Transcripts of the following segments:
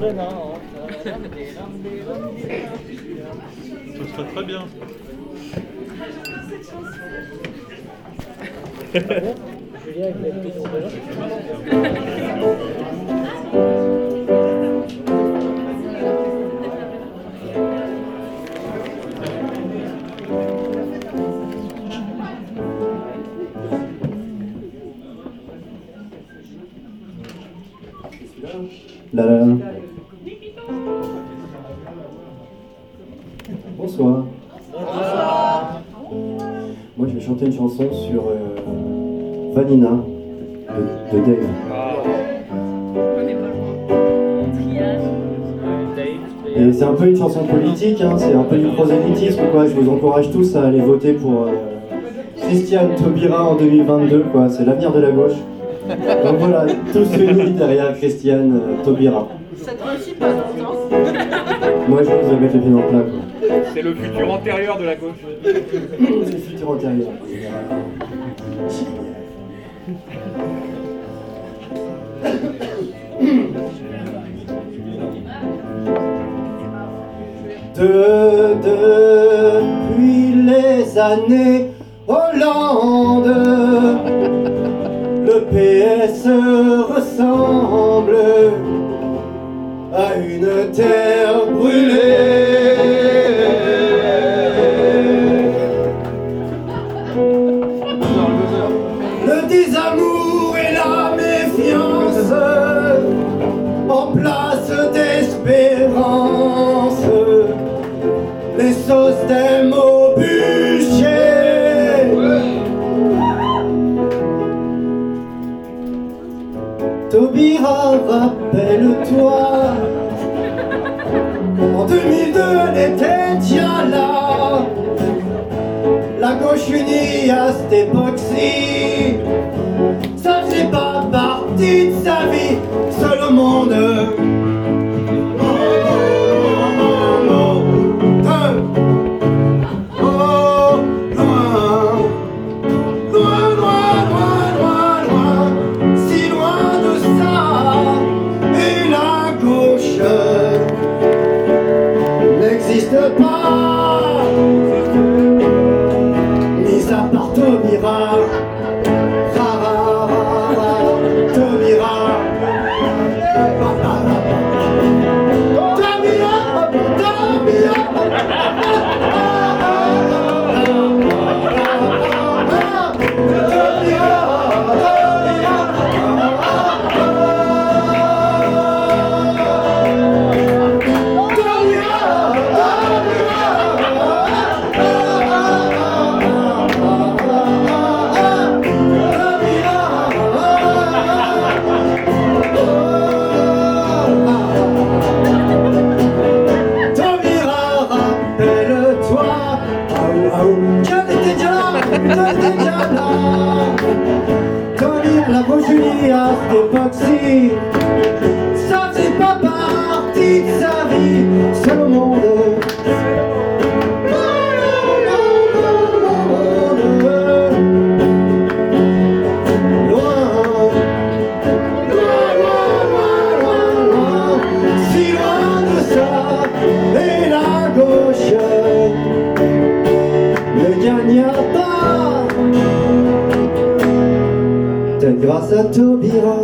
Ce serait très bien. Julien avec les petits La la la. Bonsoir. Moi je vais chanter une chanson sur Vanina de Dave. Et c'est un peu une chanson politique, hein, c'est un peu du prosélytisme quoi. Je vous encourage tous à aller voter pour Christiane Taubira en 2022 quoi. C'est l'avenir de la gauche. Donc voilà, tous unis derrière Christiane Taubira. Ça te réussit pas longtemps. Moi je vais mettre les pieds dans le plat quoi. C'est le futur antérieur de la gauche. C'est le futur antérieur. Depuis les années Hollande, le PS ressemble à une terre brûlée. Le désamour et la méfiance en place d'espérance, les sauces des mots bûchés. Taubira, rappelle-toi, en 2002 elle était déjà là. La gauche unie à cette époque-ci, ça faisait pas partie de sa vie, seul au monde. Ça c'est pas partie de sa vie, c'est le monde. Si loin de ça, et la gauche ne gagna pas. Peut-être grâce à Taubira.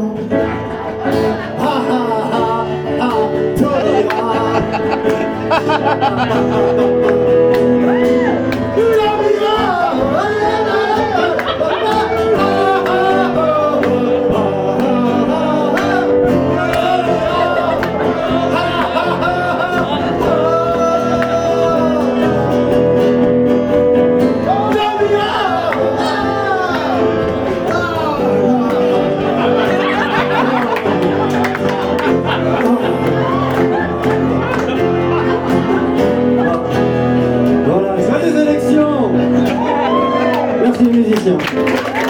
Voilà, joyeuses élections. Merci les musiciens.